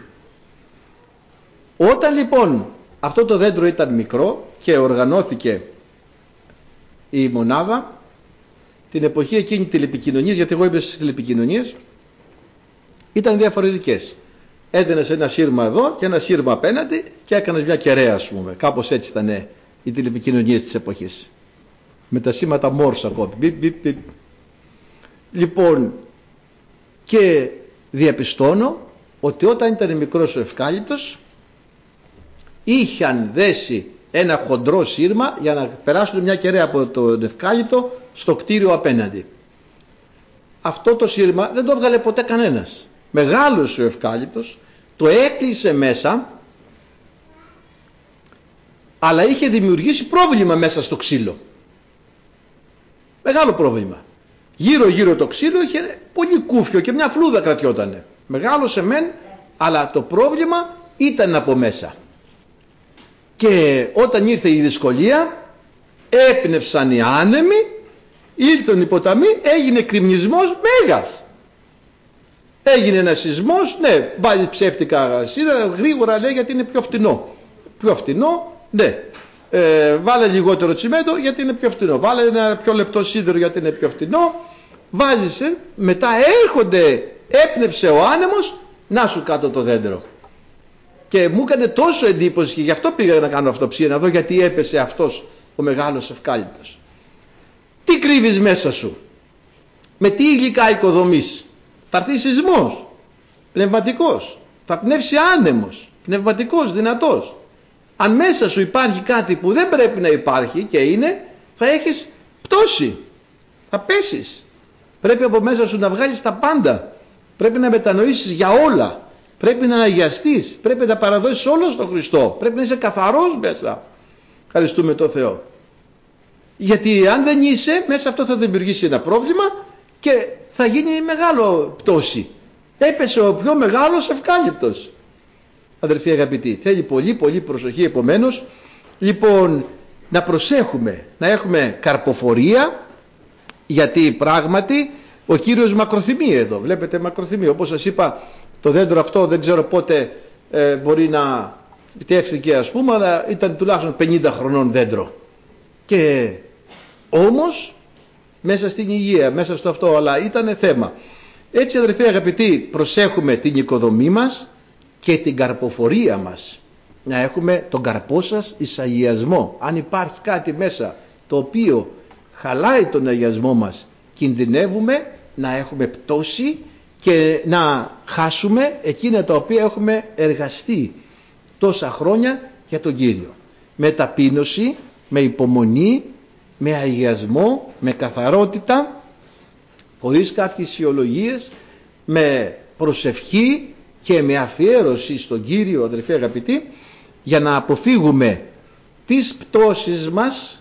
A: Όταν λοιπόν αυτό το δέντρο ήταν μικρό και οργανώθηκε η μονάδα, την εποχή εκείνη τηλεπικοινωνίες, γιατί εγώ ήμουν στις τηλεπικοινωνίες, ήταν διαφορετικές. Έδαινες ένα σύρμα εδώ και ένα σύρμα απέναντι και έκανες μια κεραία, ας πούμε. Κάπως έτσι ήταν οι τηλεπικοινωνίες της εποχής. Με τα σήματα Morse ακόμη. Μπιπ, μπιπ, μπιπ. Λοιπόν, και διαπιστώνω ότι όταν ήταν μικρός ο ευκάλυπτος, είχαν δέσει ένα χοντρό σύρμα για να περάσουν μια κεραία από το ευκάλυπτο στο κτίριο απέναντι. Αυτό το σύρμα δεν το έβγαλε ποτέ κανένας. Μεγάλος ο ευκάλυπτος, το έκλεισε μέσα, αλλά είχε δημιουργήσει πρόβλημα μέσα στο ξύλο. Μεγάλο πρόβλημα. Γύρω γύρω το ξύλο είχε πολύ κούφιο και μια φλούδα κρατιότανε. Μεγάλωσε μεν, αλλά το πρόβλημα ήταν από μέσα. Και όταν ήρθε η δυσκολία, έπνευσαν οι άνεμοι, ήρθαν οι ποταμοί, έγινε κρημνισμός μέγας. Έγινε ένα σεισμός, ναι, βάλει ψεύτικα σίδερα, γρήγορα λέει γιατί είναι πιο φτηνό. Πιο φτηνό, ναι. Ε, βάλε λιγότερο τσιμέντο γιατί είναι πιο φτηνό. Βάλε ένα πιο λεπτό σίδερο γιατί είναι πιο φτηνό. Βάζεις, μετά έρχονται, έπνευσε ο άνεμος, να σου κάτω το δέντρο. Και μου έκανε τόσο εντύπωση και γι' αυτό πήγα να κάνω αυτοψία, να δω γιατί έπεσε αυτός ο μεγάλος ευκάλυπτος. Τι κρύβεις μέσα σου? Με τι υλικά οικοδομείς? Θα έρθει σεισμός, πνευματικός, θα πνεύσει άνεμος, πνευματικός, δυνατός. Αν μέσα σου υπάρχει κάτι που δεν πρέπει να υπάρχει και είναι, θα έχεις πτώση, θα πέσεις. Πρέπει από μέσα σου να βγάλεις τα πάντα, πρέπει να μετανοήσεις για όλα, πρέπει να αγιαστείς, πρέπει να παραδώσεις όλο στον Χριστό, πρέπει να είσαι καθαρός μέσα. Ευχαριστούμε τον Θεό. Γιατί αν δεν είσαι, μέσα αυτό θα δημιουργήσει ένα πρόβλημα και θα γίνει μεγάλο πτώση. Έπεσε ο πιο μεγάλος ευκάλυπτος. Αδερφοί αγαπητοί, θέλει πολύ πολύ προσοχή επομένως. Λοιπόν, να προσέχουμε, να έχουμε καρποφορία, γιατί πράγματι ο Κύριος μακροθυμεί εδώ. Βλέπετε μακροθυμεί. Όπως σας είπα, το δέντρο αυτό δεν ξέρω πότε ε, μπορεί να τεύθηκε, ας πούμε, αλλά ήταν τουλάχιστον πενήντα χρονών δέντρο. Και όμως μέσα στην υγεία, μέσα στο αυτό, αλλά ήταν θέμα. Έτσι αδερφοί αγαπητοί, προσέχουμε την οικοδομή μας και την καρποφορία μας. Να έχουμε τον καρπό σας εις αγιασμό. Αν υπάρχει κάτι μέσα το οποίο χαλάει τον αγιασμό μας, κινδυνεύουμε να έχουμε πτώση και να χάσουμε εκείνα τα οποία έχουμε εργαστεί τόσα χρόνια για τον Κύριο. Με ταπείνωση, με υπομονή, με αγιασμό, με καθαρότητα, χωρίς κάποιες αισιολογίες, με προσευχή και με αφιέρωση στον Κύριο, αδερφοί αγαπητοί, για να αποφύγουμε τις πτώσεις μας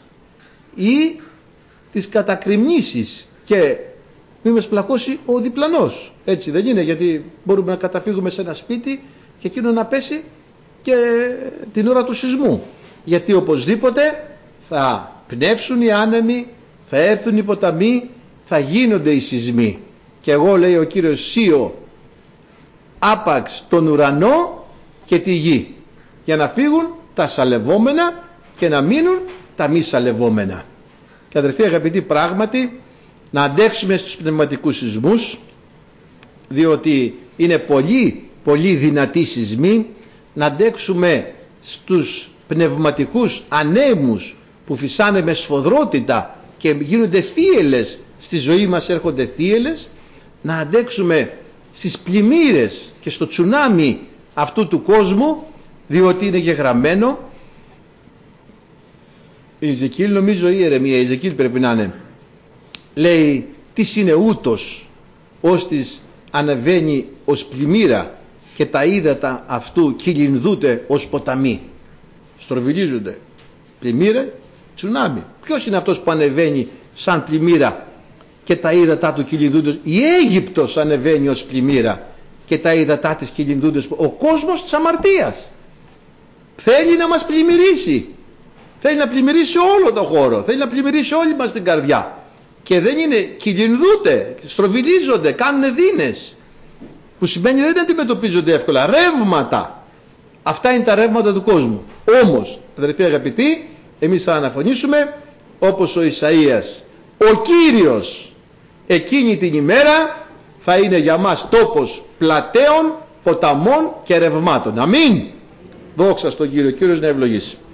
A: ή τις κατακριμνήσεις και μην μας πλακώσει ο διπλανός. Έτσι δεν είναι? Γιατί μπορούμε να καταφύγουμε σε ένα σπίτι και εκείνο να πέσει και την ώρα του σεισμού. Γιατί οπωσδήποτε θα πνεύσουν οι άνεμοι, θα έρθουν οι ποταμοί, θα γίνονται οι σεισμοί. Και εγώ, λέει ο Κύριος, σίω άπαξ τον ουρανό και τη γη, για να φύγουν τα σαλευόμενα και να μείνουν τα μη σαλευόμενα. Και αδερφοί αγαπητοί, πράγματι να αντέξουμε στους πνευματικούς σεισμούς, διότι είναι πολύ πολύ δυνατοί σεισμοί, να αντέξουμε στους πνευματικούς ανέμους που φυσάνε με σφοδρότητα και γίνονται θύελλες στη ζωή μας, έρχονται θύελλες, να αντέξουμε στις πλημμύρες και στο τσουνάμι αυτού του κόσμου, διότι είναι γεγραμμένο. Η Εζεκίλ, νομίζω, η Ιερεμία, η Εζεκίλ πρέπει να είναι, λέει τι είναι ούτως ώστις ανεβαίνει ως πλημμύρα και τα ύδατα αυτού κυλινδούνται ως ποταμοί. Στροβιλίζονται. Πλημμύρα, τσουνάμι. Ποιος είναι αυτός που ανεβαίνει σαν πλημμύρα και τα ύδατά του κυλινδούνται? Η Αίγυπτος ανεβαίνει ως πλημμύρα και τα ύδατά της κυλινδούνται. Ο κόσμος της αμαρτίας θέλει να μας πλημμυρίσει, θέλει να πλημμυρίσει όλο το χώρο, θέλει να πλημμυρίσει όλη μας την καρδιά, και δεν είναι, κυλινδούνται, στροβιλίζονται, κάνουν δίνες, που σημαίνει δεν αντιμετωπίζονται εύκολα. Ρεύματα, αυτά είναι τα ρεύματα του κόσμου. Όμως αδερφοί αγαπητοί, εμείς θα αναφωνήσουμε όπως ο Ισαΐας, ο Κύριος εκείνη την ημέρα θα είναι για μας τόπος πλατέων, ποταμών και ρευμάτων. Αμήν. Δόξα στον Κύριο. Κύριος να ευλογήσει.